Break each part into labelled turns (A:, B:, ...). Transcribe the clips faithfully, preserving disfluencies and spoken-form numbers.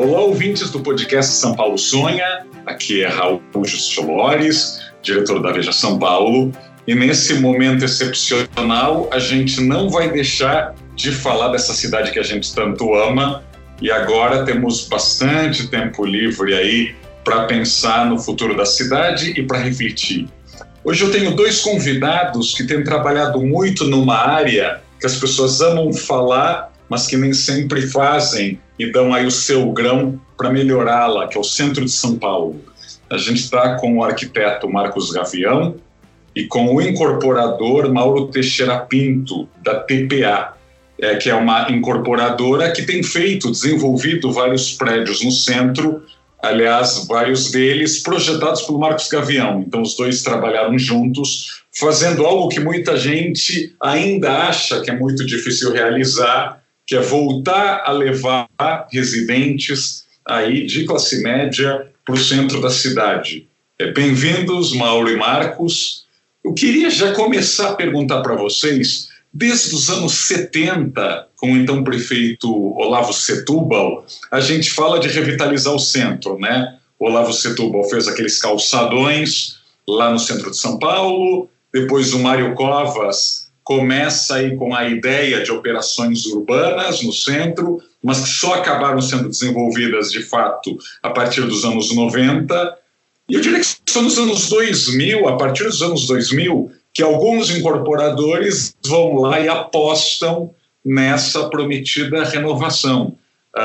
A: Olá, ouvintes do podcast São Paulo Sonha. Aqui é Raul Justilores, diretor da Veja São Paulo. E nesse momento excepcional, a gente não vai deixar de falar dessa cidade que a gente tanto ama. E agora temos bastante tempo livre aí para pensar no futuro da cidade e para refletir. Hoje eu tenho dois convidados que têm trabalhado muito numa área que as pessoas amam falar, mas que nem sempre fazem e dão aí o seu grão para melhorá-la, que é o centro de São Paulo. A gente está com o arquiteto Marcos Gavião e com o incorporador Mauro Teixeira Pinto, da T P A, é, que é uma incorporadora que tem feito, desenvolvido vários prédios no centro, aliás, vários deles projetados pelo Marcos Gavião. Então, os dois trabalharam juntos, fazendo algo que muita gente ainda acha que é muito difícil realizar, que é voltar a levar residentes aí de classe média para o centro da cidade. É, bem-vindos, Mauro e Marcos. Eu queria já começar a perguntar para vocês, desde os anos setenta, com o então prefeito Olavo Setúbal, a gente fala de revitalizar o centro, né? O Olavo Setúbal fez aqueles calçadões lá no centro de São Paulo, depois o Mário Covas começa aí com a ideia de operações urbanas no centro, mas que só acabaram sendo desenvolvidas de fato a partir dos anos noventa. E eu diria que só nos anos dois mil, a partir dos anos dois mil, que alguns incorporadores vão lá e apostam nessa prometida renovação.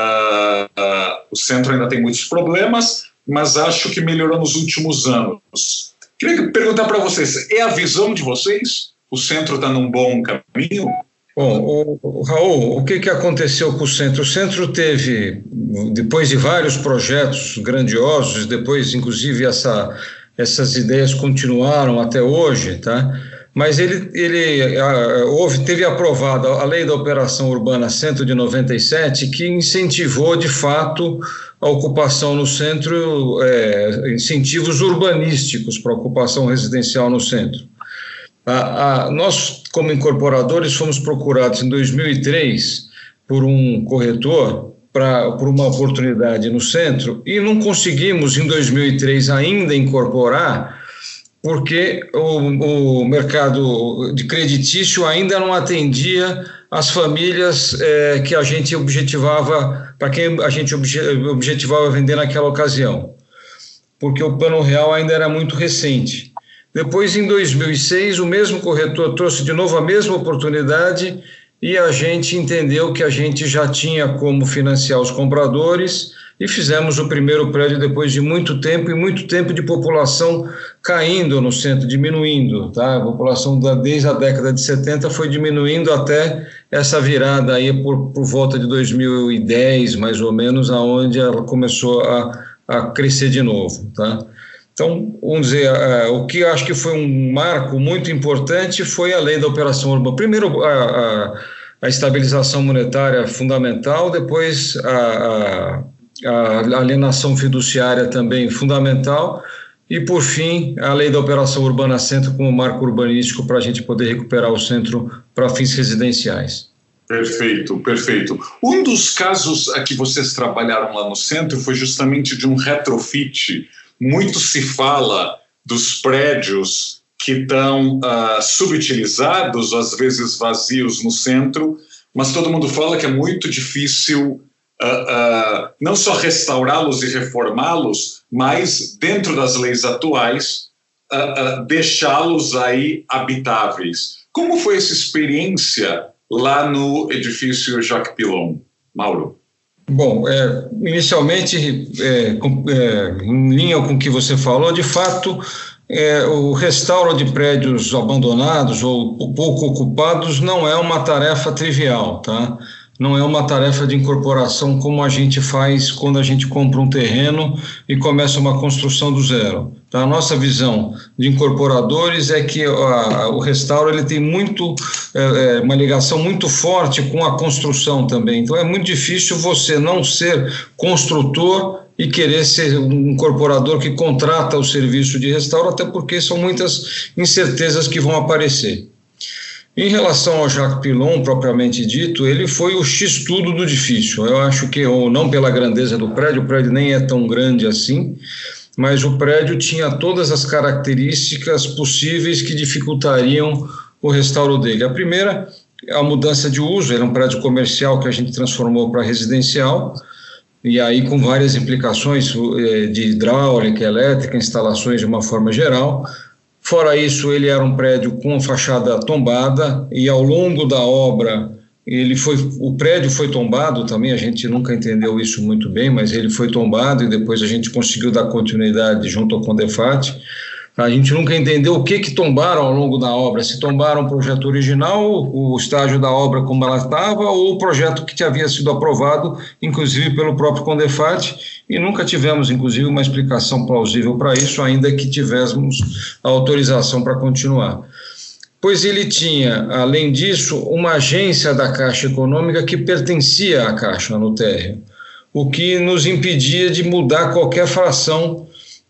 A: Uh, uh, o centro ainda tem muitos problemas, mas acho que melhorou nos últimos anos. Queria perguntar para vocês, é a visão de vocês? O centro está num bom caminho?
B: Bom, o, o Raul, o que, que aconteceu com o centro? O centro teve, depois de vários projetos grandiosos, depois, inclusive, essa, essas ideias continuaram até hoje, tá? Mas ele, ele a, houve, teve aprovada a Lei da Operação Urbana cento de noventa e sete, que incentivou, de fato, a ocupação no centro, é, incentivos urbanísticos para a ocupação residencial no centro. A, a, nós, como incorporadores, fomos procurados em dois mil e três por um corretor pra, por uma oportunidade no centro e não conseguimos, em dois mil e três, ainda incorporar, porque o, o mercado de creditício ainda não atendia as famílias é, que a gente objetivava, para quem a gente obje, objetivava vender naquela ocasião, porque o plano real ainda era muito recente. Depois, em dois mil e seis, o mesmo corretor trouxe de novo a mesma oportunidade e a gente entendeu que a gente já tinha como financiar os compradores e fizemos o primeiro prédio depois de muito tempo e muito tempo de população caindo no centro, diminuindo, tá? A população da, desde a década de setenta foi diminuindo até essa virada aí por, por volta de dois mil e dez, mais ou menos, aonde ela começou a, a crescer de novo, tá? Então, vamos dizer, uh, o que eu acho que foi um marco muito importante foi a Lei da Operação Urbana. Primeiro, a, a, a estabilização monetária fundamental, depois a, a, a alienação fiduciária também fundamental e, por fim, a Lei da Operação Urbana Centro como marco urbanístico para a gente poder recuperar o centro para fins residenciais.
A: Perfeito, perfeito. Um dos casos a que vocês trabalharam lá no centro foi justamente de um retrofit. Muito se fala dos prédios que estão uh, subutilizados, às vezes vazios no centro, mas todo mundo fala que é muito difícil uh, uh, não só restaurá-los e reformá-los, mas, dentro das leis atuais, uh, uh, deixá-los aí habitáveis. Como foi essa experiência lá no edifício Jacques Pilon, Mauro?
B: Bom, é, inicialmente, é, com, é, em linha com o que você falou, de fato, é, o restauro de prédios abandonados ou pouco ocupados não é uma tarefa trivial, tá? Não é uma tarefa de incorporação como a gente faz quando a gente compra um terreno e começa uma construção do zero. Tá? A nossa visão de incorporadores é que a, o restauro ele tem muito, é, uma ligação muito forte com a construção também. Então é muito difícil você não ser construtor e querer ser um incorporador que contrata o serviço de restauro, até porque são muitas incertezas que vão aparecer. Em relação ao Jacques Pilon, propriamente dito, ele foi o X-tudo do edifício. Eu acho que, ou não pela grandeza do prédio, o prédio nem é tão grande assim, mas o prédio tinha todas as características possíveis que dificultariam o restauro dele. A primeira, a mudança de uso, era um prédio comercial que a gente transformou para residencial, e aí com várias implicações de hidráulica, elétrica, instalações de uma forma geral. Fora isso, ele era um prédio com fachada tombada e ao longo da obra, ele foi, o prédio foi tombado também, a gente nunca entendeu isso muito bem, mas ele foi tombado e depois a gente conseguiu dar continuidade junto ao Condefat. A gente nunca entendeu o que que tombaram ao longo da obra, se tombaram o projeto original, o estágio da obra como ela estava, ou o projeto que havia sido aprovado, inclusive pelo próprio Condefat, e nunca tivemos, inclusive, uma explicação plausível para isso, ainda que tivéssemos a autorização para continuar. Pois ele tinha, além disso, uma agência da Caixa Econômica que pertencia à Caixa no térreo, o que nos impedia de mudar qualquer fração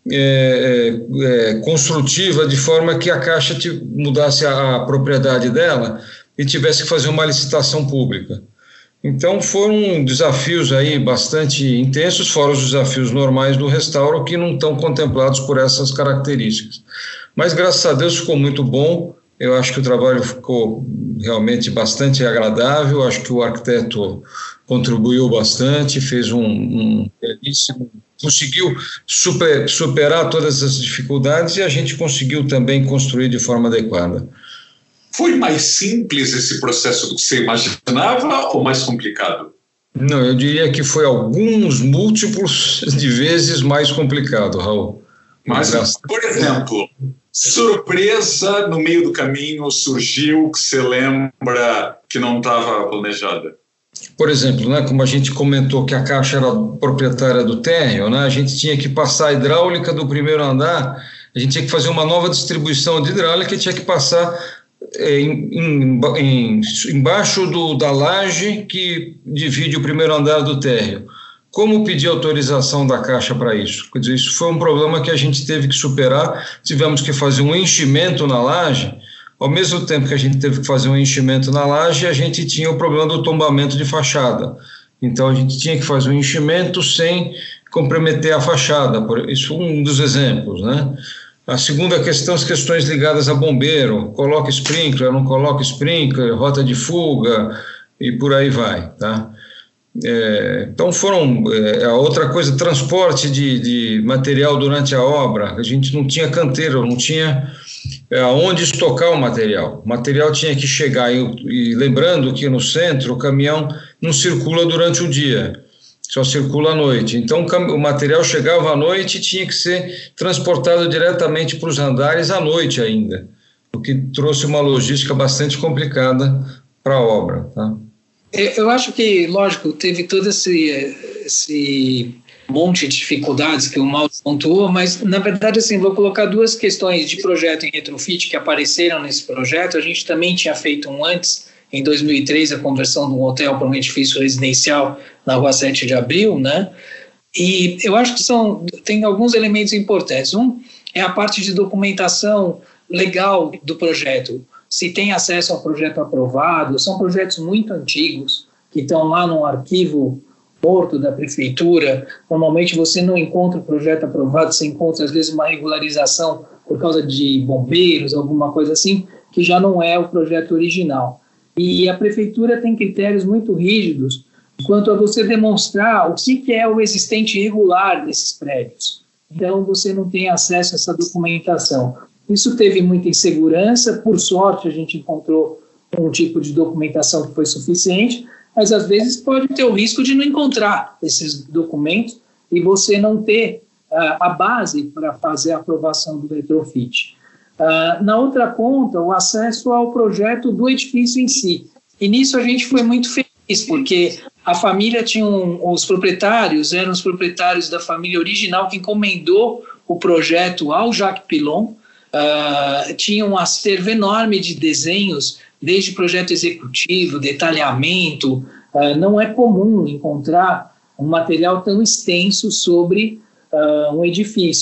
B: É, é, construtiva, de forma que a Caixa te, mudasse a, a propriedade dela e tivesse que fazer uma licitação pública. Então foram desafios aí bastante intensos, fora os desafios normais do restauro, que não estão contemplados por essas características. Mas graças a Deus ficou muito bom, eu acho que o trabalho ficou realmente bastante agradável, acho que o arquiteto contribuiu bastante, fez um, um belíssimo, conseguiu super, superar todas as dificuldades e a gente conseguiu também construir de forma adequada.
A: Foi mais simples esse processo do que você imaginava ou mais complicado?
B: Não, eu diria que foi alguns múltiplos de vezes mais complicado, Raul.
A: Mas, por exemplo, surpresa no meio do caminho surgiu que você lembra que não estava planejada?
B: Por exemplo, né, como a gente comentou que a Caixa era proprietária do térreo, né, a gente tinha que passar a hidráulica do primeiro andar, a gente tinha que fazer uma nova distribuição de hidráulica e tinha que passar é, em, em, em, embaixo do, da laje que divide o primeiro andar do térreo. Como pedir autorização da Caixa para isso? Quer dizer, isso foi um problema que a gente teve que superar, tivemos que fazer um enchimento na laje. Ao mesmo tempo que a gente teve que fazer um enchimento na laje, a gente tinha o problema do tombamento de fachada. Então, a gente tinha que fazer um enchimento sem comprometer a fachada. Isso foi um dos exemplos, né? A segunda questão, as questões ligadas a bombeiro. Coloca sprinkler, não coloca sprinkler, rota de fuga e por aí vai, tá? É, então foram, é, a outra coisa, transporte de, de material durante a obra, a gente não tinha canteiro, não tinha é, aonde estocar o material, o material tinha que chegar, e, e lembrando que no centro o caminhão não circula durante o dia, só circula à noite, então o, o material chegava à noite e tinha que ser transportado diretamente para os andares à noite ainda, o que trouxe uma logística bastante complicada para a obra, tá?
C: Eu acho que, lógico, teve todo esse, esse monte de dificuldades que o Mauro pontuou, mas, na verdade, assim, vou colocar duas questões de projeto em retrofit que apareceram nesse projeto. A gente também tinha feito um antes, em dois mil e três, a conversão de um hotel para um edifício residencial na Rua sete de abril, né? E eu acho que são, tem alguns elementos importantes. Um é a parte de documentação legal do projeto. Se tem acesso ao projeto aprovado, são projetos muito antigos, que estão lá no arquivo morto da prefeitura. Normalmente você não encontra o projeto aprovado, você encontra às vezes uma regularização por causa de bombeiros, alguma coisa assim, que já não é o projeto original. E a prefeitura tem critérios muito rígidos quanto a você demonstrar o que é o existente irregular desses prédios. Então você não tem acesso a essa documentação. Isso teve muita insegurança, por sorte a gente encontrou um tipo de documentação que foi suficiente, mas às vezes pode ter o risco de não encontrar esses documentos e você não ter uh, a base para fazer a aprovação do retrofit. Uh, na outra ponta, o acesso ao projeto do edifício em si. E nisso a gente foi muito feliz, porque a família tinha um, os proprietários, eram os proprietários da família original que encomendou o projeto ao Jacques Pilon. Uh, tinha um acervo enorme de desenhos, desde projeto executivo, detalhamento. Uh, não é comum encontrar um material tão extenso sobre uh, um edifício.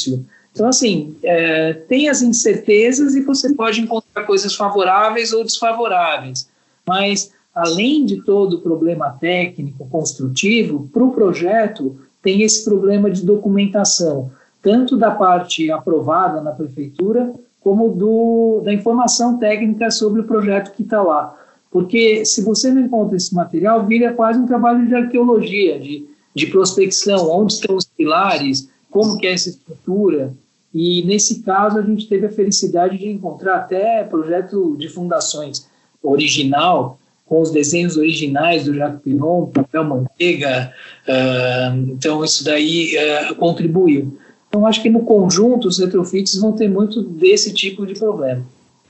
C: Então, assim, é, tem as incertezas e você pode encontrar coisas favoráveis ou desfavoráveis, mas, além de todo o problema técnico, construtivo, para o projeto tem esse problema de documentação, tanto da parte aprovada na prefeitura, como do, da informação técnica sobre o projeto que está lá. Porque se você não encontra esse material, vira quase um trabalho de arqueologia, de, de prospecção, onde estão os pilares, como que é essa estrutura. E, nesse caso, a gente teve a felicidade de encontrar até projeto de fundações original, com os desenhos originais do Jacques Piron, papel manteiga, uh, então isso daí uh, contribuiu. Então, acho que no conjunto os retrofits vão ter muito desse tipo de problema.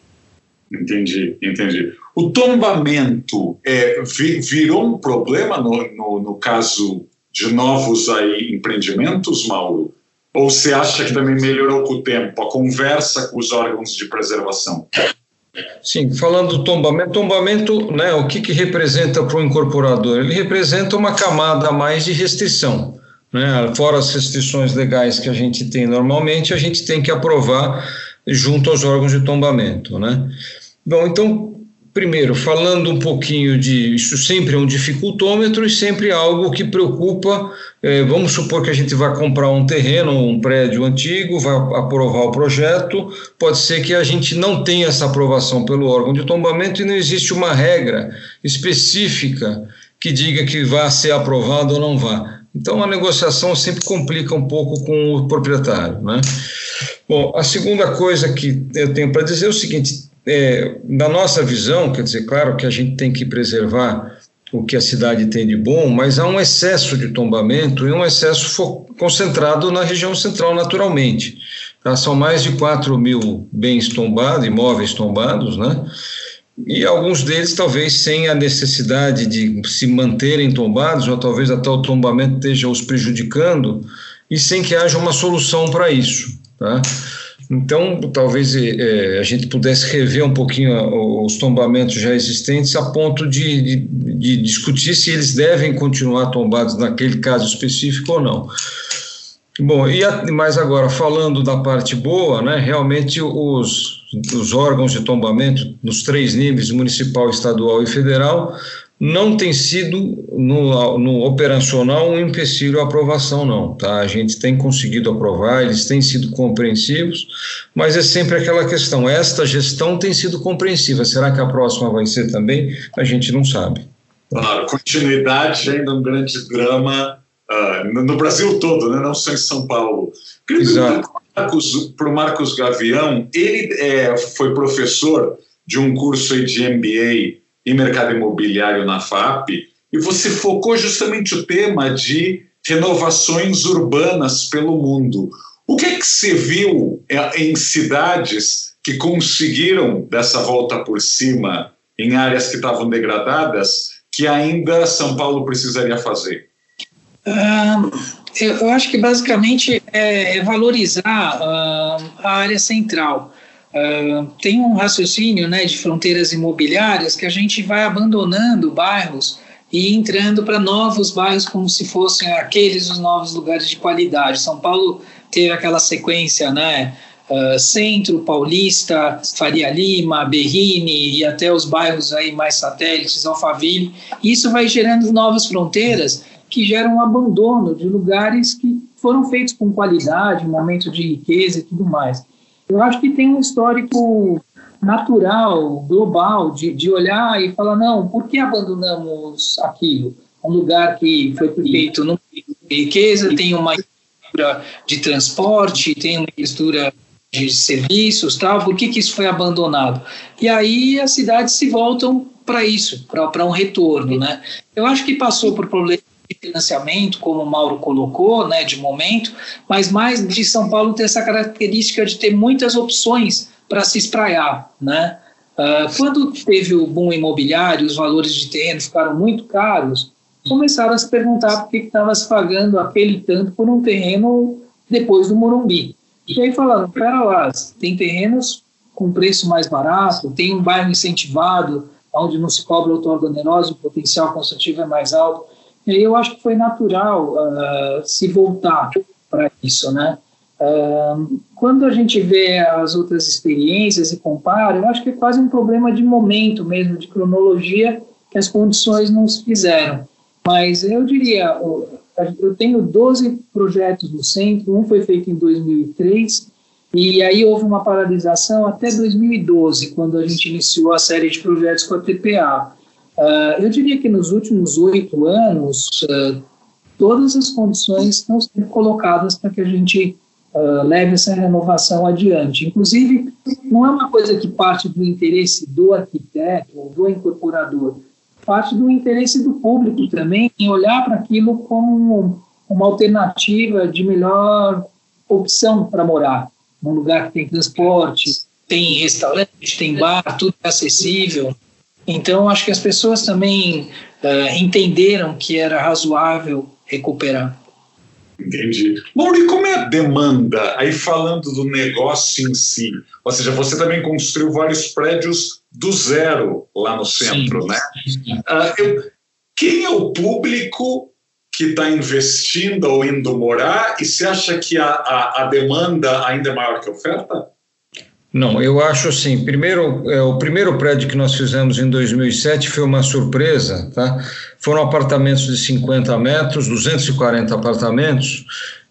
A: Entendi, entendi. O tombamento é, virou um problema no, no, no caso de novos aí empreendimentos, Mauro? Ou você acha que também melhorou com o tempo, a conversa com os órgãos de preservação?
B: Sim, falando do tombamento, tombamento, né, o que, que representa para o incorporador? Ele representa uma camada a mais de restrição, né? Fora as restrições legais que a gente tem normalmente, a gente tem que aprovar junto aos órgãos de tombamento, né? Bom, então, primeiro, falando um pouquinho de, isso sempre é um dificultômetro e sempre é algo que preocupa, eh, vamos supor que a gente vai comprar um terreno, um prédio antigo, vai aprovar o projeto, pode ser que a gente não tenha essa aprovação pelo órgão de tombamento e não existe uma regra específica que diga que vai ser aprovado ou não vai. Então, a negociação sempre complica um pouco com o proprietário, né? Bom, a segunda coisa que eu tenho para dizer é o seguinte, é, na nossa visão, quer dizer, claro que a gente tem que preservar o que a cidade tem de bom, mas há um excesso de tombamento e um excesso concentrado na região central naturalmente. Tá? São mais de quatro mil bens tombados, imóveis tombados, né? E alguns deles talvez sem a necessidade de se manterem tombados, ou talvez até o tombamento esteja os prejudicando, e sem que haja uma solução para isso, tá? Então, talvez é, a gente pudesse rever um pouquinho os tombamentos já existentes a ponto de, de, de discutir se eles devem continuar tombados naquele caso específico ou não. Bom, e a, mas agora, falando da parte boa, né, realmente os, os órgãos de tombamento nos três níveis, municipal, estadual e federal, não tem sido no, no operacional um empecilho à aprovação, não, tá? A gente tem conseguido aprovar, eles têm sido compreensivos, mas é sempre aquela questão, esta gestão tem sido compreensiva, será que a próxima vai ser também? A gente não sabe.
A: Claro, continuidade ainda um grande drama uh, no, no Brasil todo, né? Não só em São Paulo.
B: Exato.
A: Para o Marcos Gavião, ele é, foi professor de um curso aí de M B A em mercado imobiliário na F A P, e você focou justamente o tema de renovações urbanas pelo mundo. O que é que você viu em cidades que conseguiram dessa volta por cima em áreas que estavam degradadas, que ainda São Paulo precisaria fazer?
C: Uh, eu, eu acho que basicamente é, é valorizar uh, a área central. Uh, tem um raciocínio, né, de fronteiras imobiliárias que a gente vai abandonando bairros e entrando para novos bairros como se fossem aqueles os novos lugares de qualidade. São Paulo teve aquela sequência, né, uh, Centro, Paulista, Faria Lima, Berrini e até os bairros aí mais satélites, Alphaville. Isso vai gerando novas fronteiras que geram um abandono de lugares que foram feitos com qualidade, um momento de riqueza e tudo mais. Eu acho que tem um histórico natural, global, de, de olhar e falar, não, por que abandonamos aquilo? Um lugar que foi feito não tem riqueza, tem uma infraestrutura de transporte, tem uma infraestrutura de serviços, tal, por que, que isso foi abandonado? E aí as cidades se voltam para isso, para um retorno, né? Eu acho que passou por problemas de financiamento, como o Mauro colocou, né, de momento, mas mais de São Paulo ter essa característica de ter muitas opções para se espraiar, né? Uh, quando teve o boom imobiliário, os valores de terreno ficaram muito caros, começaram a se perguntar por que estava se pagando aquele tanto por um terreno depois do Morumbi. E aí falaram, pera lá, tem terrenos com preço mais barato, tem um bairro incentivado, onde não se cobra outorga onerosa, o potencial construtivo é mais alto. E aí eu acho que foi natural uh, se voltar para isso, né? Uh, quando a gente vê as outras experiências e compara, eu acho que é quase um problema de momento mesmo, de cronologia, que as condições não se fizeram. Mas eu diria, eu tenho doze projetos no centro, um foi feito em dois mil e três, e aí houve uma paralisação até dois mil e doze, quando a gente iniciou a série de projetos com a T P A. Uh, eu diria que nos últimos oito anos, uh, todas as condições estão sendo colocadas para que a gente uh, leve essa renovação adiante. Inclusive, não é uma coisa que parte do interesse do arquiteto ou do incorporador, parte do interesse do público também em olhar para aquilo como uma alternativa de melhor opção para morar. Num lugar que tem transporte, tem restaurante, tem bar, tudo é acessível. Então, acho que as pessoas também uh, entenderam que era razoável recuperar.
A: Entendi. Bom, e como é a demanda? Aí falando do negócio em si, ou seja, você também construiu vários prédios do zero lá no centro, sim, né? Sim. Uh, eu, quem é o público que está investindo ou indo morar, e você acha que a, a, a demanda ainda é maior que a oferta?
B: Não, eu acho assim, primeiro, é, o primeiro prédio que nós fizemos em dois mil e sete foi uma surpresa, tá? Foram apartamentos de cinquenta metros, duzentos e quarenta apartamentos,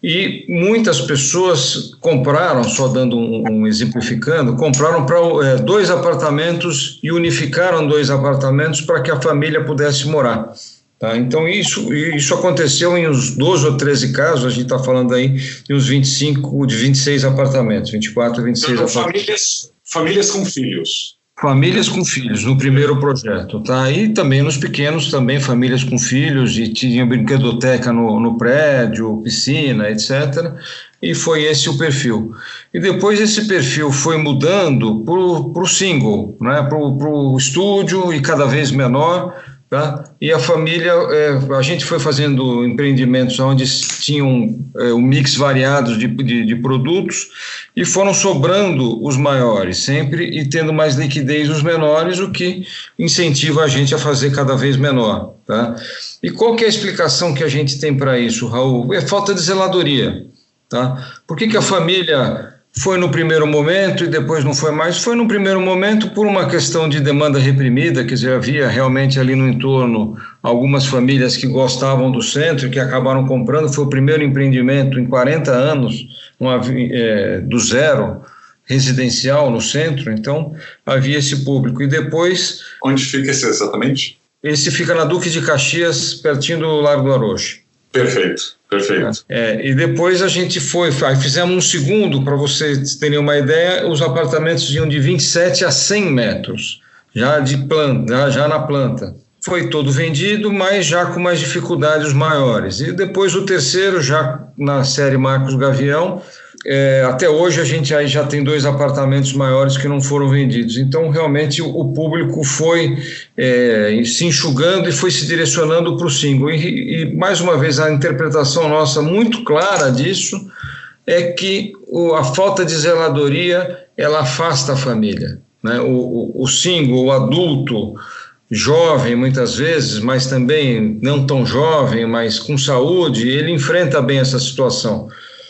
B: e muitas pessoas compraram, só dando um, um exemplificando, compraram para é, dois apartamentos e unificaram dois apartamentos para que a família pudesse morar. Tá, então isso, isso aconteceu em uns doze ou treze casos, a gente está falando aí de uns vinte e cinco, de vinte e seis apartamentos, vinte e quatro, vinte e seis
A: então,
B: apartamentos.
A: Famílias, famílias com filhos.
B: Famílias com filhos, no primeiro projeto, tá? E também nos pequenos, também famílias com filhos, e tinha brinquedoteca no, no prédio, piscina, etcétera. E foi esse o perfil. E depois esse perfil foi mudando para o single, né? Para o estúdio e cada vez menor. Tá? E a família, é, a gente foi fazendo empreendimentos onde tinham é, um mix variado de, de, de produtos e foram sobrando os maiores sempre e tendo mais liquidez os menores, o que incentiva a gente a fazer cada vez menor. Tá? E qual que é a explicação que a gente tem para isso, Raul? É falta de zeladoria. Tá? Por que que a família foi no primeiro momento e depois não foi mais? Foi no primeiro momento por uma questão de demanda reprimida, quer dizer, havia realmente ali no entorno algumas famílias que gostavam do centro e que acabaram comprando. Foi o primeiro empreendimento em quarenta anos, uma, é, do zero, residencial no centro, então havia esse público. E depois...
A: Onde fica esse exatamente?
B: Esse fica na Duque de Caxias, pertinho do Largo do Aroche.
A: Perfeito, perfeito.
B: É, e depois a gente foi, fizemos um segundo, para vocês terem uma ideia, os apartamentos iam de vinte e sete a cem metros, já, de planta, já, já na planta. Foi todo vendido, mas já com mais dificuldades maiores. E depois o terceiro, já na série Marcos Gavião, é, até hoje a gente aí já tem dois apartamentos maiores que não foram vendidos. Então, realmente, o, o público foi é, se enxugando e foi se direcionando para o single. E, e, mais uma vez, a interpretação nossa muito clara disso é que o, a falta de zeladoria, ela afasta a família, né? O, o, o single, o adulto, jovem muitas vezes, mas também não tão jovem, mas com saúde, ele enfrenta bem essa situação.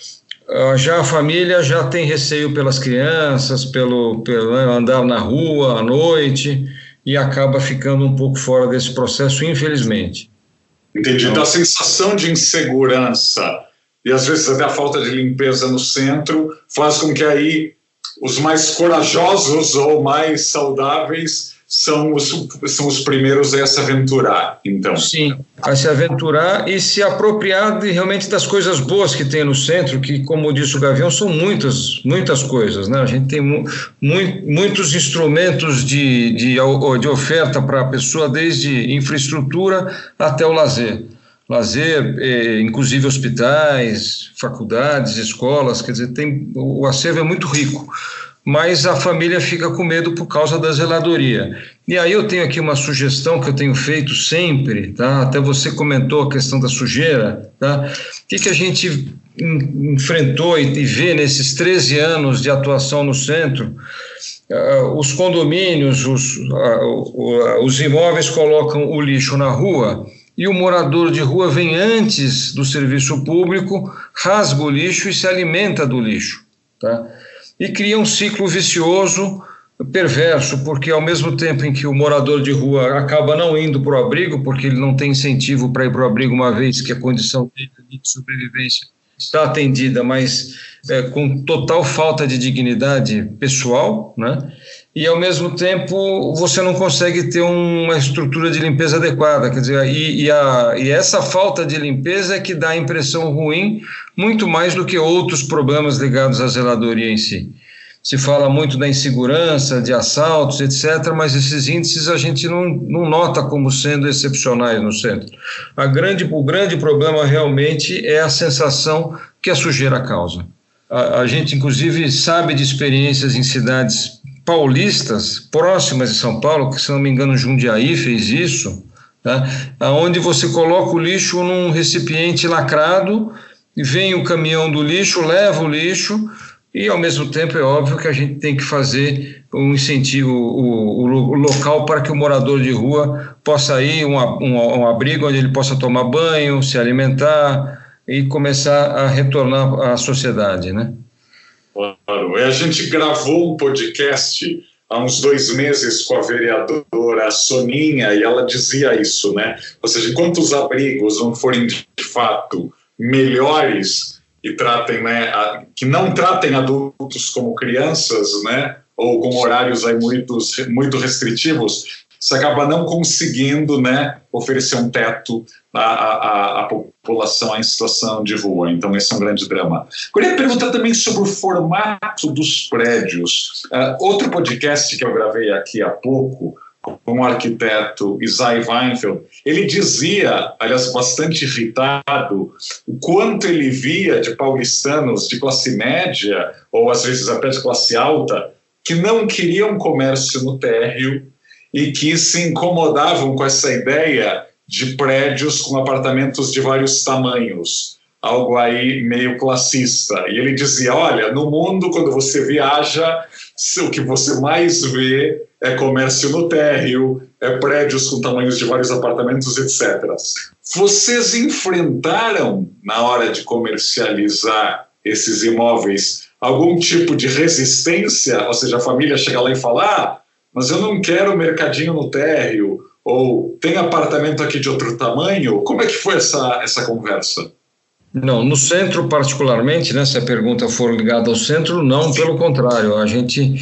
B: Já a família já tem receio pelas crianças, pelo, pelo andar na rua à noite, e acaba ficando um pouco fora desse processo, infelizmente.
A: Entendi. Então, a sensação de insegurança e às vezes até a falta de limpeza no centro faz com que aí os mais corajosos ou mais saudáveis são os, são os primeiros a se aventurar, então.
B: Sim, a se aventurar e se apropriar de, realmente das coisas boas que tem no centro, que, como disse o Gavião, são muitas, muitas coisas, né? A gente tem mu mu muitos instrumentos de, de, de oferta para a pessoa, desde infraestrutura até o lazer. Lazer, eh, inclusive hospitais, faculdades, escolas, quer dizer, tem, o acervo é muito rico. Mas a família fica com medo por causa da zeladoria. E aí eu tenho aqui uma sugestão que eu tenho feito sempre, tá? Até você comentou a questão da sujeira, tá? O que, que a gente enfrentou e vê nesses treze anos de atuação no centro? Uh, os condomínios, os, uh, uh, os imóveis colocam o lixo na rua e o morador de rua vem antes do serviço público, rasga o lixo e se alimenta do lixo. tá? E cria um ciclo vicioso, perverso, porque ao mesmo tempo em que o morador de rua acaba não indo para o abrigo, porque ele não tem incentivo para ir para o abrigo, uma vez que a condição dele de sobrevivência está atendida, mas é, com total falta de dignidade pessoal, né? E ao mesmo tempo você não consegue ter uma estrutura de limpeza adequada, quer dizer, e, e, a, e essa falta de limpeza é que dá a impressão ruim, muito mais do que outros problemas ligados à zeladoria em si. Se fala muito da insegurança, de assaltos, etcétera, mas esses índices a gente não, não nota como sendo excepcionais no centro. A grande, o grande problema realmente é a sensação que a sujeira causa. A, a gente, inclusive, sabe de experiências em cidades paulistas, próximas de São Paulo, que, se não me engano, Jundiaí fez isso, tá? Onde você coloca o lixo num recipiente lacrado, e vem o caminhão do lixo, leva o lixo, e, ao mesmo tempo, é óbvio que a gente tem que fazer um incentivo, o, o, o local para que o morador de rua possa ir, um, um, um abrigo onde ele possa tomar banho, se alimentar e começar a retornar à sociedade, né?
A: Claro. A gente gravou um podcast há uns dois meses com a vereadora Soninha e ela dizia isso, né? Ou seja, enquanto os abrigos não forem, de fato, melhores e tratem, né, a, que não tratem adultos como crianças, né, ou com horários aí muito, muito restritivos, você acaba não conseguindo, né, oferecer um teto à, à, à população em situação de rua. Então, esse é um grande drama. Queria perguntar também sobre o formato dos prédios. Uh, outro podcast que eu gravei aqui há pouco, com o arquiteto Isai Weinfeld, ele dizia, aliás, bastante irritado, o quanto ele via de paulistanos de classe média, ou às vezes até de classe alta, que não queriam comércio no térreo e que se incomodavam com essa ideia de prédios com apartamentos de vários tamanhos, algo aí meio classista. E ele dizia, olha, no mundo, quando você viaja, o que você mais vê é comércio no térreo, é prédios com tamanhos de vários apartamentos, etcétera. Vocês enfrentaram, na hora de comercializar esses imóveis, algum tipo de resistência? Ou seja, a família chega lá e fala, ah, mas eu não quero mercadinho no térreo, ou tem apartamento aqui de outro tamanho? Como é que foi essa, essa conversa?
B: Não, no centro particularmente, né, se a pergunta for ligada ao centro, não, pelo contrário, a gente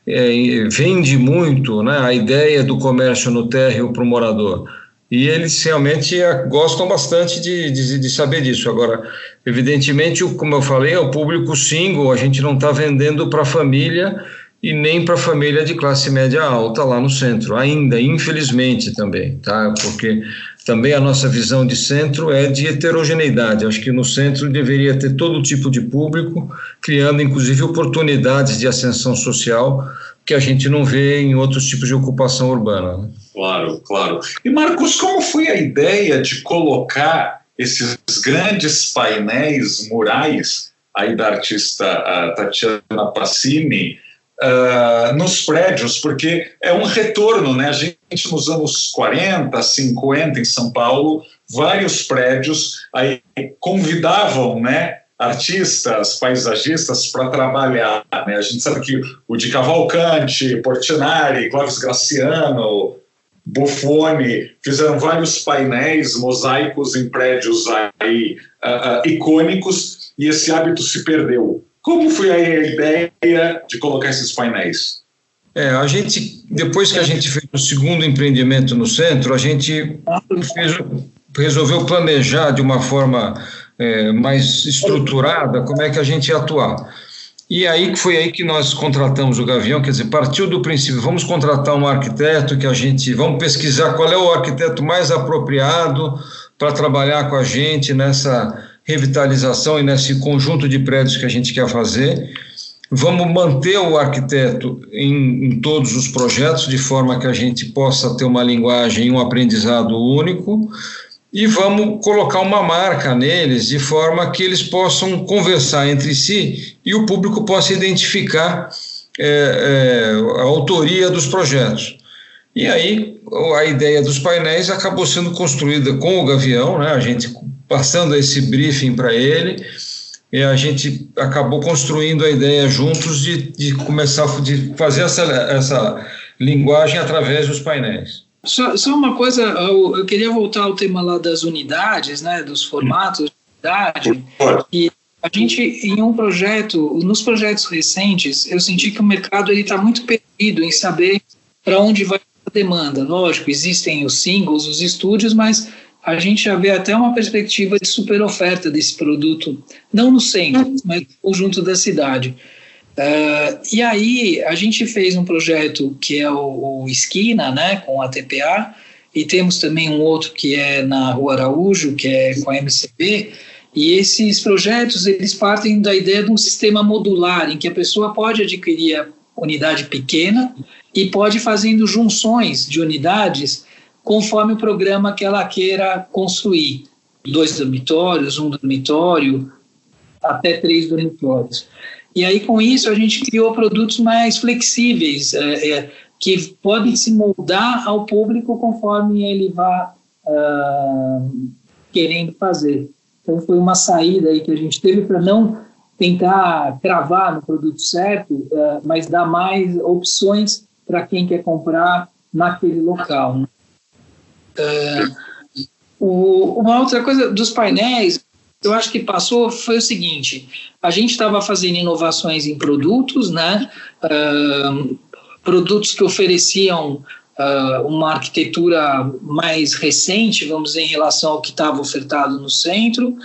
B: é, vende muito, né, a ideia do comércio no térreo para o morador, e eles realmente gostam bastante de, de, de saber disso. Agora, evidentemente, como eu falei, é o público single, a gente não está vendendo para a família e nem para a família de classe média alta lá no centro, ainda, infelizmente também, tá? Porque também a nossa visão de centro é de heterogeneidade. Acho que no centro deveria ter todo tipo de público, criando inclusive oportunidades de ascensão social que a gente não vê em outros tipos de ocupação urbana, né?
A: Claro, claro. E Marcos, como foi a ideia de colocar esses grandes painéis murais aí da artista uh, Tatiana Passini Uh, nos prédios, porque é um retorno, né? A gente nos anos quarenta, cinquenta em São Paulo, vários prédios aí convidavam, né, artistas, paisagistas para trabalhar, né? A gente sabe que o de Cavalcante, Portinari, Clóvis Graciano, Buffoni fizeram vários painéis mosaicos em prédios aí, uh, uh, icônicos, e esse hábito se perdeu. Como foi a ideia de colocar esses painéis?
B: É, a gente, depois que a gente fez o segundo empreendimento no centro, a gente fez, resolveu planejar de uma forma é, mais estruturada como é que a gente ia atuar. E aí foi aí que nós contratamos o Gavião, quer dizer, partiu do princípio, vamos contratar um arquiteto que a gente, vamos pesquisar qual é o arquiteto mais apropriado para trabalhar com a gente nessa revitalização e nesse conjunto de prédios que a gente quer fazer. Vamos manter o arquiteto em, em todos os projetos, de forma que a gente possa ter uma linguagem e um aprendizado único, e vamos colocar uma marca neles, de forma que eles possam conversar entre si e o público possa identificar é, é, a autoria dos projetos. E aí a ideia dos painéis acabou sendo construída com o Gavião, né? A gente passando esse briefing para ele, e a gente acabou construindo a ideia juntos de, de começar de fazer essa, essa linguagem através dos painéis.
C: Só, só uma coisa, eu, eu queria voltar ao tema lá das unidades, né, dos formatos de unidade, e a gente, em um projeto, nos projetos recentes, eu senti que o mercado está muito perdido em saber para onde vai a demanda. Lógico, existem os singles, os estúdios, mas a gente já vê até uma perspectiva de super oferta desse produto, não no centro, mas no conjunto da cidade. Uh, e aí a gente fez um projeto que é o, o Esquina, né, com a T P A, e temos também um outro que é na Rua Araújo, que é com a M C B, e esses projetos eles partem da ideia de um sistema modular, em que a pessoa pode adquirir a unidade pequena e pode ir fazendo junções de unidades conforme o programa que ela queira construir. Dois dormitórios, um dormitório, até três dormitórios. E aí, com isso, a gente criou produtos mais flexíveis, é, é, que podem se moldar ao público conforme ele vá uh, querendo fazer. Então, foi uma saída aí que a gente teve para não tentar cravar no produto certo, uh, mas dar mais opções para quem quer comprar naquele local. Né? Uh, o, uma outra coisa dos painéis, eu acho que passou foi o seguinte: a gente estava fazendo inovações em produtos, né? Uh, produtos que ofereciam uh, uma arquitetura mais recente, vamos dizer, em relação ao que estava ofertado no centro,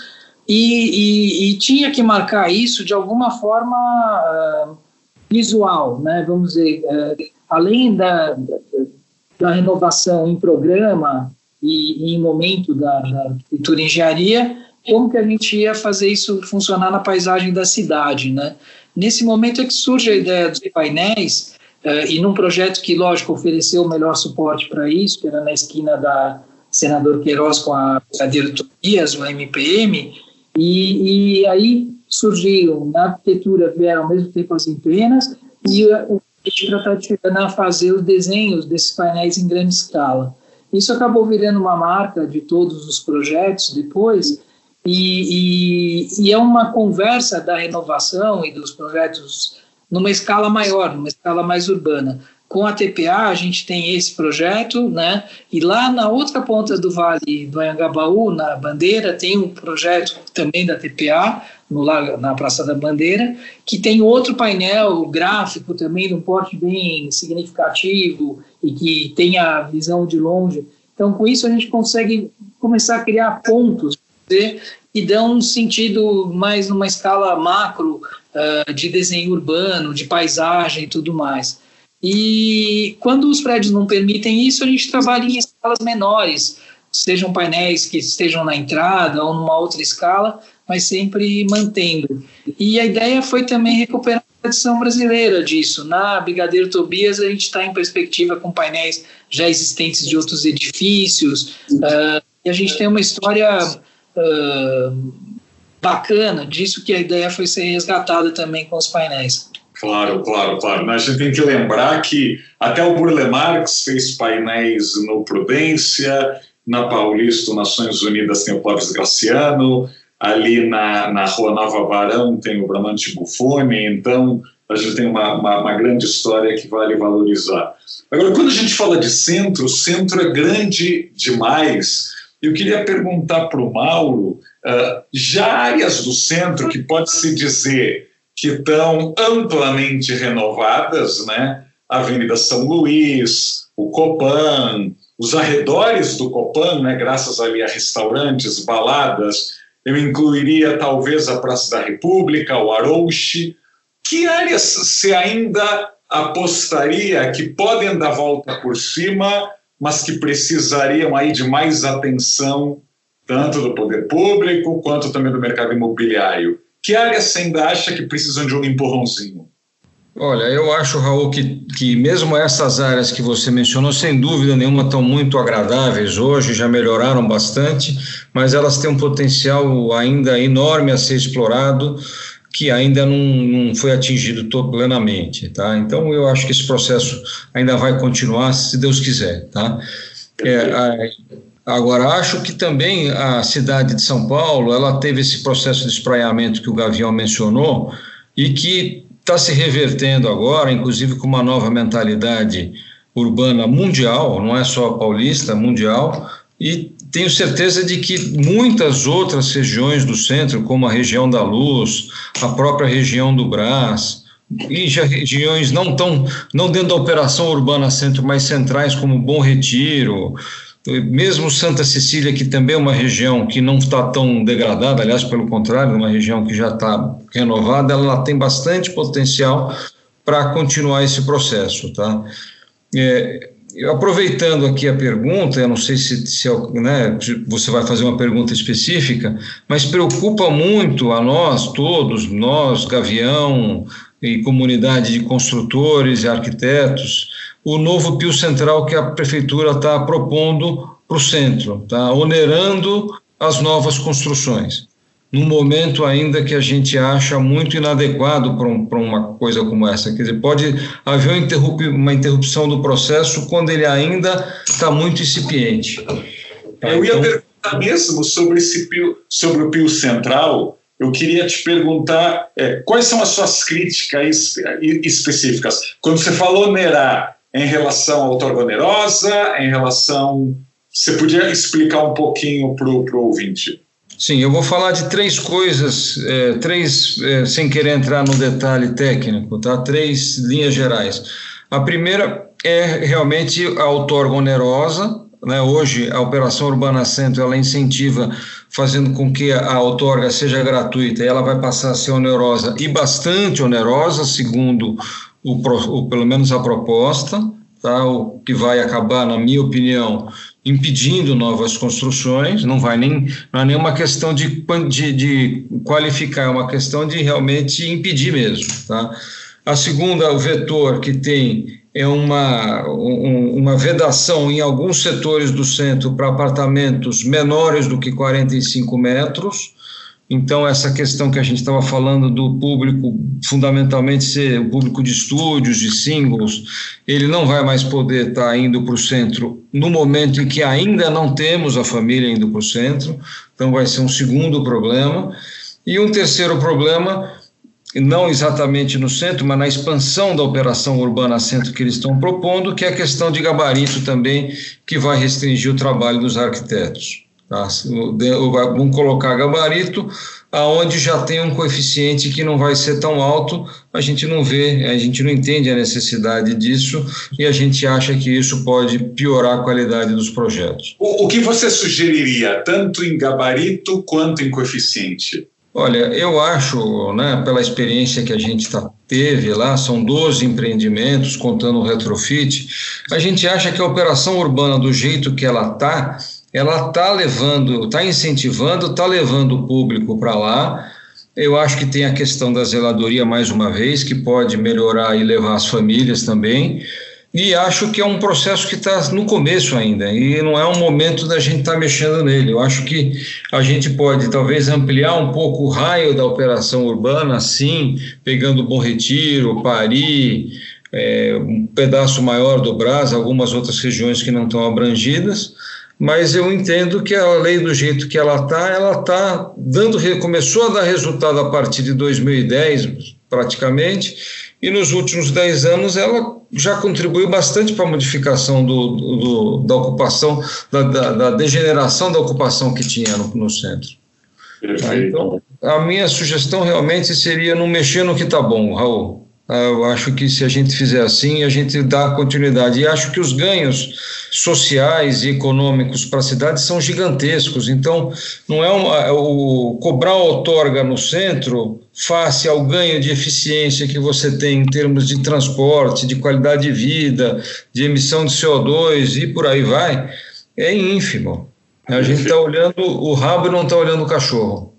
C: e, e, e tinha que marcar isso de alguma forma uh, visual, né? Vamos dizer, uh, além da, da renovação em programa e, e em momento da, da arquitetura e engenharia, como que a gente ia fazer isso funcionar na paisagem da cidade, né? Nesse momento é que surge a ideia dos painéis, uh, e num projeto que, lógico, ofereceu o melhor suporte para isso, que era na esquina da Senador Queiroz com a Brigadeiro Tobias, o M P M, e, e aí surgiram, na arquitetura vieram ao mesmo tempo as antenas, e o para Tatiana fazer os desenhos desses painéis em grande escala. Isso acabou virando uma marca de todos os projetos depois, E, e, e é uma conversa da renovação e dos projetos numa escala maior, numa escala mais urbana. Com a T P A, a gente tem esse projeto, né? E lá na outra ponta do Vale do Anhangabaú, na Bandeira, tem um projeto também da T P A, no, na Praça da Bandeira, que tem outro painel gráfico também, de um porte bem significativo e que tem a visão de longe. Então, com isso, a gente consegue começar a criar pontos e dão um sentido mais numa escala macro uh, de desenho urbano, de paisagem e tudo mais. E quando os prédios não permitem isso, a gente trabalha em escalas menores, sejam painéis que estejam na entrada ou numa outra escala, mas sempre mantendo. E a ideia foi também recuperar a tradição brasileira disso. Na Brigadeiro Tobias, a gente está em perspectiva com painéis já existentes de outros edifícios, uh, e a gente tem uma história Uh, bacana disso, que a ideia foi ser resgatada também com os painéis.
A: Claro, claro, claro. A gente tem que lembrar que até o Burle Marx fez painéis no Prudência, na Paulista, Nações Unidas tem o Clóvis Graciano, ali na, na Rua Nova Barão tem o Bramante Buffoni, então a gente tem uma, uma, uma grande história que vale valorizar. Agora, quando a gente fala de centro, o centro é grande demais. Eu queria perguntar para o Mauro, uh, já áreas do centro que pode-se dizer que estão amplamente renovadas, né? A Avenida São Luís, o Copan, os arredores do Copan, né? Graças ali a restaurantes, baladas, eu incluiria talvez a Praça da República, o Arouche. Que áreas você ainda apostaria que podem dar volta por cima, mas que precisariam aí de mais atenção, tanto do poder público, quanto também do mercado imobiliário? Que áreas você ainda acha que precisam de um empurrãozinho?
B: Olha, eu acho, Raul, que, que mesmo essas áreas que você mencionou, sem dúvida nenhuma, estão muito agradáveis hoje, já melhoraram bastante, mas elas têm um potencial ainda enorme a ser explorado, que ainda não, não foi atingido todo plenamente, tá? Então, eu acho que esse processo ainda vai continuar, se Deus quiser, tá? É, Agora, acho que também a cidade de São Paulo, ela teve esse processo de espraiamento que o Gavião mencionou e que está se revertendo agora, inclusive com uma nova mentalidade urbana mundial, não é só paulista, mundial, e tenho certeza de que muitas outras regiões do centro, como a região da Luz, a própria região do Brás, e já regiões não tão, não dentro da operação urbana centro, mas centrais como Bom Retiro, mesmo Santa Cecília, que também é uma região que não está tão degradada, aliás, pelo contrário, uma região que já está renovada, ela tem bastante potencial para continuar esse processo, tá? É, aproveitando aqui a pergunta, eu não sei se, se né, você vai fazer uma pergunta específica, mas preocupa muito a nós todos, nós, Gavião e comunidade de construtores e arquitetos, o novo Pio Central que a prefeitura está propondo para o centro, tá onerando as novas construções, num momento ainda que a gente acha muito inadequado para um, para uma coisa como essa. Quer dizer, pode haver uma, interrup, uma interrupção do processo quando ele ainda está muito incipiente.
A: Tá, eu ia então... perguntar mesmo sobre, esse Pio, sobre o Pio Central. Eu queria te perguntar é, quais são as suas críticas específicas. Quando você falou onerar, em relação à outorga onerosa, em relação... Você podia explicar um pouquinho para o ouvinte?
B: Sim, eu vou falar de três coisas, é, três, é, sem querer entrar no detalhe técnico, tá? Três linhas gerais. A primeira é realmente a outorga onerosa, né? Hoje a Operação Urbana Centro, ela incentiva, fazendo com que a outorga seja gratuita, e ela vai passar a ser onerosa e bastante onerosa, segundo o, o, pelo menos a proposta, tá? O que vai acabar, na minha opinião, impedindo novas construções. Não vai nem, não é nenhuma questão de, de, de qualificar, é uma questão de realmente impedir mesmo, tá? A segunda, o vetor que tem é uma, um, uma vedação em alguns setores do centro para apartamentos menores do que quarenta e cinco metros. Então, essa questão que a gente estava falando do público, fundamentalmente ser o público de estúdios, de singles, ele não vai mais poder estar indo para o centro no momento em que ainda não temos a família indo para o centro. Então, vai ser um segundo problema. E um terceiro problema, não exatamente no centro, mas na expansão da operação Urbana Centro que eles estão propondo, que é a questão de gabarito também, que vai restringir o trabalho dos arquitetos. Tá? Vamos colocar gabarito aonde já tem um coeficiente que não vai ser tão alto, a gente não vê, a gente não entende a necessidade disso e a gente acha que isso pode piorar a qualidade dos projetos.
A: O, o que você sugeriria, tanto em gabarito quanto em coeficiente?
B: Olha, eu acho, né, pela experiência que a gente tá, teve lá, são doze empreendimentos, contando o retrofit, a gente acha que a operação urbana, do jeito que ela está, ela está levando, está incentivando, está levando o público para lá. Eu acho que tem a questão da zeladoria, mais uma vez, que pode melhorar e levar as famílias também. E acho que é um processo que está no começo ainda, e não é um momento da gente estar tá mexendo nele. Eu acho que a gente pode talvez ampliar um pouco o raio da operação urbana, sim, pegando Bom Retiro, Pari, é, um pedaço maior do Brás, algumas outras regiões que não estão abrangidas, mas eu entendo que a lei, do jeito que ela está, ela está dando, começou a dar resultado a partir de dois mil e dez, praticamente, e nos últimos dez anos ela já contribuiu bastante para a modificação do, do, da ocupação, da, da, da degeneração da ocupação que tinha no, no centro. Tá, então, a minha sugestão realmente seria não mexer no que está bom, Raul. Eu acho que se a gente fizer assim, a gente dá continuidade. E acho que os ganhos sociais e econômicos para a cidade são gigantescos. Então, não é uma, o cobrar a outorga no centro face ao ganho de eficiência que você tem em termos de transporte, de qualidade de vida, de emissão de C O dois e por aí vai, é ínfimo. A gente está olhando o rabo e não está olhando o cachorro.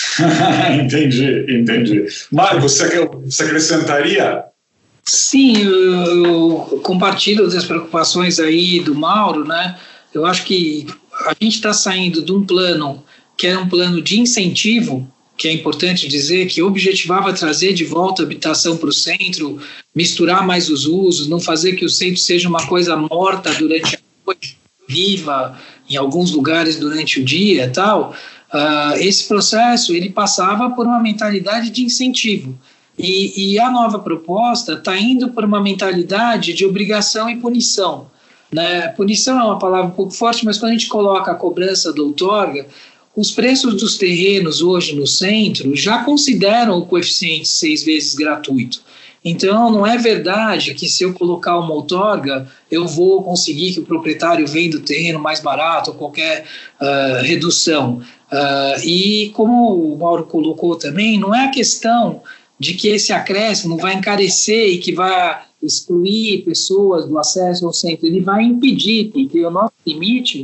A: entendi, entendi. Mário, você, você acrescentaria?
C: Sim, eu, eu compartilho das preocupações aí do Mauro, né? Eu acho que a gente está saindo de um plano que era um plano de incentivo, que é importante dizer, que objetivava trazer de volta a habitação para o centro, misturar mais os usos, não fazer que o centro seja uma coisa morta durante a noite, viva em alguns lugares durante o dia e tal, uh, esse processo ele passava por uma mentalidade de incentivo. E, e a nova proposta está indo por uma mentalidade de obrigação e punição. Né? Punição é uma palavra um pouco forte, mas quando a gente coloca a cobrança da outorga, os preços dos terrenos hoje no centro já consideram o coeficiente seis vezes gratuito. Então, não é verdade que se eu colocar uma outorga, eu vou conseguir que o proprietário venda o terreno mais barato ou qualquer uh, redução. Uh, e como o Mauro colocou também, não é a questão de que esse acréscimo vai encarecer e que vai excluir pessoas do acesso ao centro, ele vai impedir, porque o nosso limite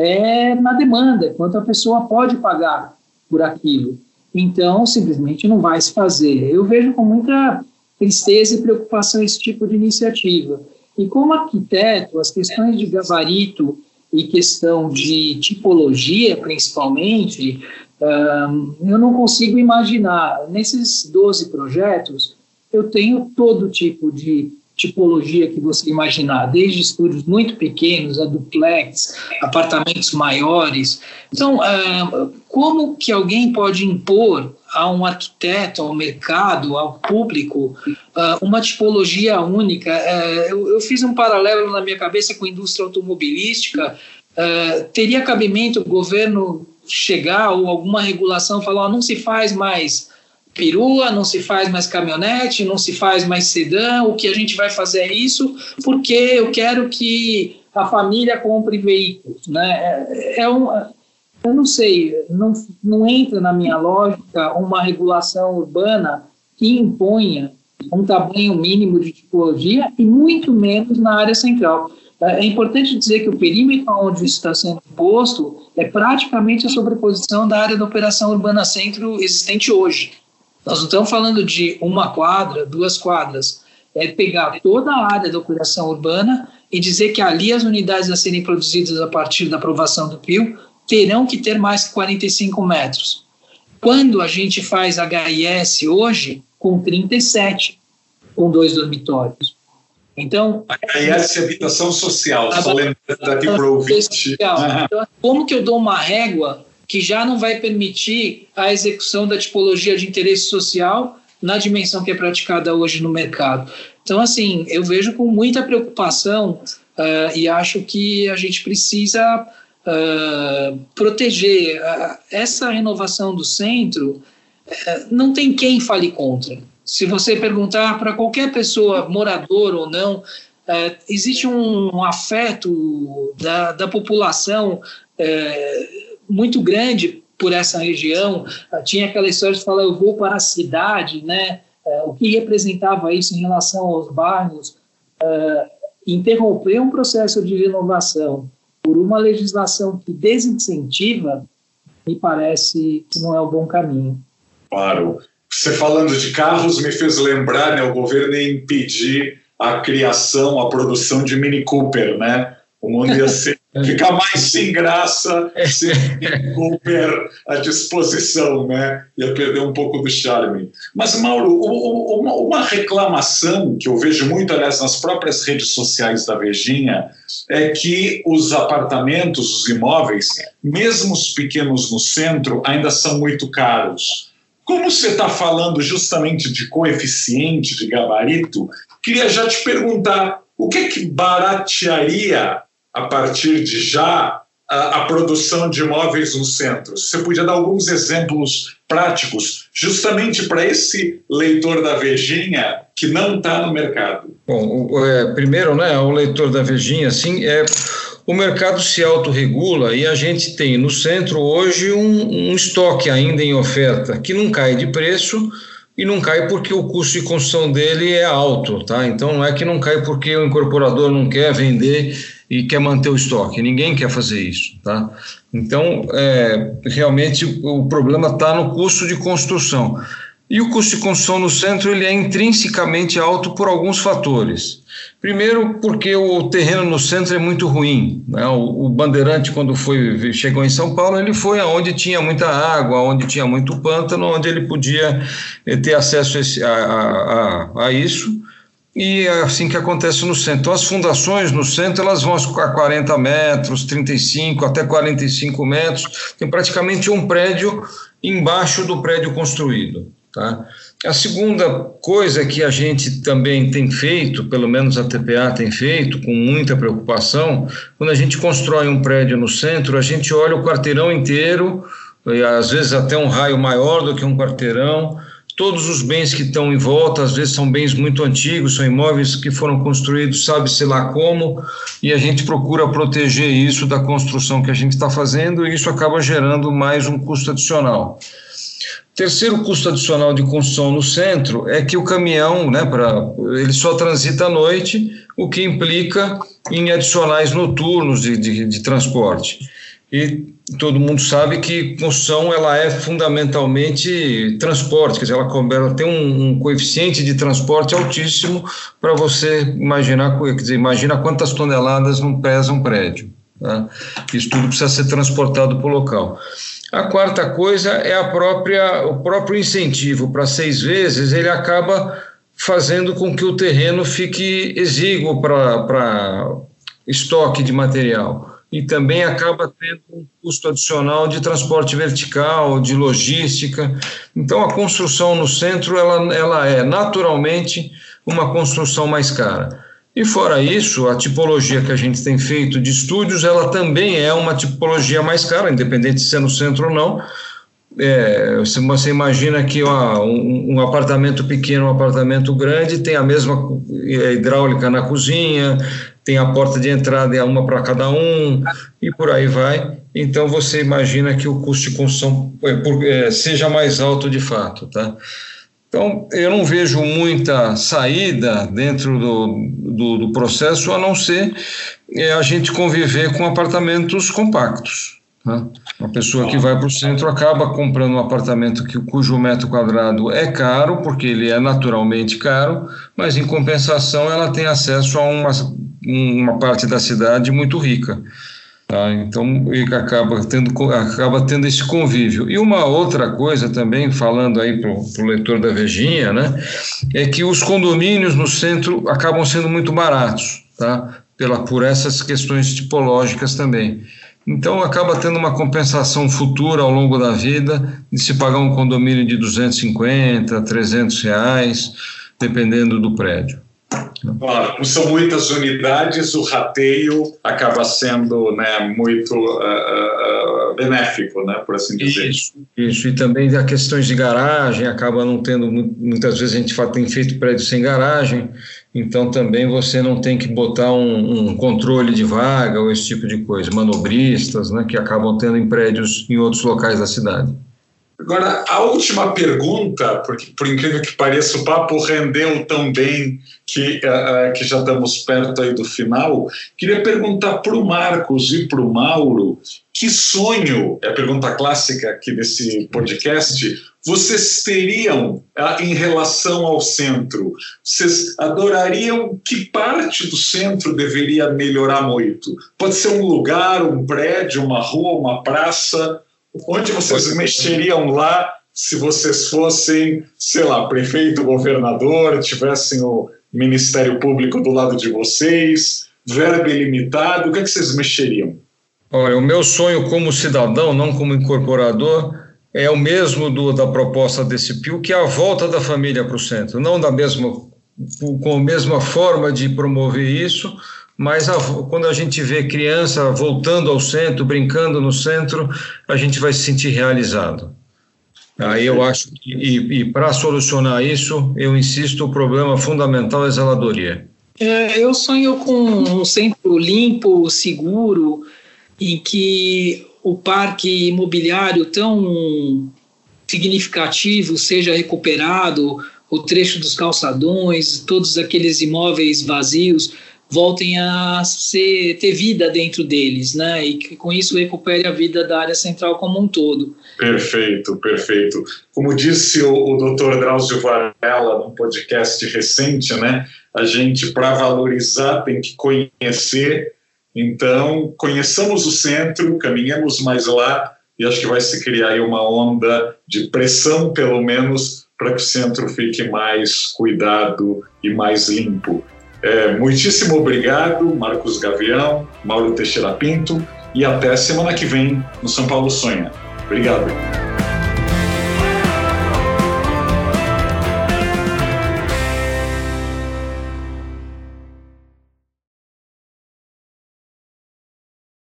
C: é na demanda, quanto a pessoa pode pagar por aquilo. Então, simplesmente não vai se fazer. Eu vejo com muita tristeza e preocupação esse tipo de iniciativa. E como arquiteto, as questões de gabarito e questão de tipologia, principalmente, um, eu não consigo imaginar. Nesses doze projetos, eu tenho todo tipo de tipologia que você imaginar, desde estúdios muito pequenos, a duplex, apartamentos maiores. Então, uh, como que alguém pode impor a um arquiteto, ao mercado, ao público, uh, uma tipologia única? Uh, eu, eu fiz um paralelo na minha cabeça com a indústria automobilística. Uh, teria cabimento o governo chegar ou alguma regulação falar, oh, não se faz mais perua, não se faz mais caminhonete, não se faz mais sedã, o que a gente vai fazer é isso, porque eu quero que a família compre veículos, né? É, é um, eu não sei, não, não entra na minha lógica uma regulação urbana que imponha um tamanho mínimo de tipologia e muito menos na área central. É importante dizer que o perímetro onde isso está sendo imposto é praticamente a sobreposição da área da operação urbana centro existente hoje. Nós não estamos falando de uma quadra, duas quadras. É pegar toda a área da operação urbana e dizer que ali as unidades a serem produzidas a partir da aprovação do P I O terão que ter mais que quarenta e cinco metros. Quando a gente faz H I S hoje, com trinta e sete, com dois dormitórios. Então,
A: H I S é habitação social, só lembrando aqui para o ouvinte.
C: Então, como que eu dou uma régua que já não vai permitir a execução da tipologia de interesse social na dimensão que é praticada hoje no mercado? Então, assim, eu vejo com muita preocupação uh, e acho que a gente precisa uh, proteger. Uh, essa renovação do centro, uh, não tem quem fale contra. Se você perguntar para qualquer pessoa, morador ou não, uh, existe um, um afeto da, da população uh, muito grande por essa região. Tinha aquela história de falar, eu vou para a cidade, né? Uh, o que representava isso em relação aos bairros. Uh, interromper um processo de renovação por uma legislação que desincentiva, me parece que não é um bom caminho.
A: Claro. Você falando de carros me fez lembrar, né, o governo ia impedir a criação, a produção de Mini Cooper, né? O mundo ia ser, ficar mais sem graça sem Mini Cooper à disposição, né? Ia perder um pouco do charme. Mas, Mauro, uma, uma reclamação que eu vejo muito, aliás, nas próprias redes sociais da Vejinha, é que os apartamentos, os imóveis, mesmo os pequenos no centro, ainda são muito caros. Como você está falando justamente de coeficiente, de gabarito, queria já te perguntar, o que é que baratearia, a partir de já, a, a produção de imóveis no centro? Você podia dar alguns exemplos práticos, justamente para esse leitor da Vejinha que não está no mercado.
B: Bom, o, é, primeiro, né, o leitor da Vejinha, assim, é... O mercado se autorregula e a gente tem no centro hoje um, um estoque ainda em oferta que não cai de preço e não cai porque o custo de construção dele é alto, tá? Então não é que não cai porque o incorporador não quer vender e quer manter o estoque, ninguém quer fazer isso, tá? Então, é, realmente o problema está no custo de construção. E o custo de construção no centro ele é intrinsecamente alto por alguns fatores. Primeiro, porque o terreno no centro é muito ruim, né? O, o Bandeirante, quando foi, chegou em São Paulo, ele foi aonde tinha muita água, onde tinha muito pântano, onde ele podia ter acesso a, esse, a, a, a isso. e é assim que acontece no centro. Então, as fundações no centro, elas vão a quarenta metros, trinta e cinco, até quarenta e cinco metros, tem praticamente um prédio embaixo do prédio construído, tá? A segunda coisa que a gente também tem feito, pelo menos a T P A tem feito, com muita preocupação, quando a gente constrói um prédio no centro, a gente olha o quarteirão inteiro, e às vezes até um raio maior do que um quarteirão, todos os bens que estão em volta, às vezes são bens muito antigos, são imóveis que foram construídos, sabe-se lá como, e a gente procura proteger isso da construção que a gente está fazendo, e isso acaba gerando mais um custo adicional. Terceiro custo adicional de construção no centro é que o caminhão, né, pra, ele só transita à noite, o que implica em adicionais noturnos de, de, de transporte. E todo mundo sabe que construção ela é fundamentalmente transporte, quer dizer, ela, ela tem um, um coeficiente de transporte altíssimo para você imaginar, quer dizer, imagina quantas toneladas não pesa um prédio, tá? Isso tudo precisa ser transportado para o local. A quarta coisa é a própria, o próprio incentivo para seis vezes, ele acaba fazendo com que o terreno fique exíguo para estoque de material. E também acaba tendo um custo adicional de transporte vertical, de logística. Então, a construção no centro, ela, ela é naturalmente uma construção mais cara. E fora isso, a tipologia que a gente tem feito de estúdios, ela também é uma tipologia mais cara, independente de ser no centro ou não. É, você imagina que ó, um, um apartamento pequeno, um apartamento grande, tem a mesma hidráulica na cozinha, tem a porta de entrada, uma para cada um, e por aí vai. Então, você imagina que o custo de construção é, por, é, seja mais alto de fato, tá? Então, eu não vejo muita saída dentro do, do, do processo, a não ser é, a gente conviver com apartamentos compactos. Tá? Uma pessoa que vai para o centro acaba comprando um apartamento que, cujo metro quadrado é caro, porque ele é naturalmente caro, mas, em compensação, ela tem acesso a uma, uma parte da cidade muito rica. Tá, então, ele acaba tendo, acaba tendo esse convívio. E uma outra coisa também, falando aí para o leitor da Vejinha, né, é que os condomínios no centro acabam sendo muito baratos, tá, pela, por essas questões tipológicas também. Então, acaba tendo uma compensação futura ao longo da vida de se pagar um condomínio de duzentos e cinquenta, trezentos reais, dependendo do prédio.
A: Claro, como são muitas unidades, o rateio acaba sendo, né, muito uh, uh, benéfico, né, por assim dizer.
B: Isso, isso, e também as questões de garagem, acaba não tendo, muitas vezes a gente tem feito prédio sem garagem, então também você não tem que botar um, um controle de vaga ou esse tipo de coisa, manobristas, né, que acabam tendo em prédios em outros locais da cidade.
A: Agora, a última pergunta, porque por incrível que pareça, o papo rendeu tão bem que, uh, que já estamos perto aí do final. Queria perguntar para o Marcos e para o Mauro, que sonho, é a pergunta clássica aqui desse podcast, vocês teriam uh, em relação ao centro? Vocês adorariam, que parte do centro deveria melhorar muito? Pode ser um lugar, um prédio, uma rua, uma praça. Onde vocês mexeriam lá se vocês fossem, sei lá, prefeito, governador, tivessem o Ministério Público do lado de vocês, verba ilimitada, o que é que vocês mexeriam?
B: Olha, o meu sonho como cidadão, não como incorporador, é o mesmo do, da proposta desse P I U, que é a volta da família para o centro, não da mesma, com a mesma forma de promover isso, mas a, quando a gente vê criança voltando ao centro, brincando no centro, a gente vai se sentir realizado. Aí eu acho que, e, e para solucionar isso, eu insisto, o problema fundamental é a zeladoria.
C: É, eu sonho com um centro limpo, seguro, em que o parque imobiliário tão significativo seja recuperado, o trecho dos calçadões, todos aqueles imóveis vazios voltem a ser, ter vida dentro deles, né? E que com isso recupere a vida da área central como um todo.
A: Perfeito, perfeito. Como disse o, o doutor Drauzio Varela num podcast recente, né? A gente, para valorizar, tem que conhecer. Então, conheçamos o centro, caminhemos mais lá, e acho que vai se criar aí uma onda de pressão, pelo menos, para que o centro fique mais cuidado e mais limpo. É, muitíssimo obrigado, Marcos Gavião, Mauro Teixeira Pinto, e até semana que vem no São Paulo Sonha. Obrigado.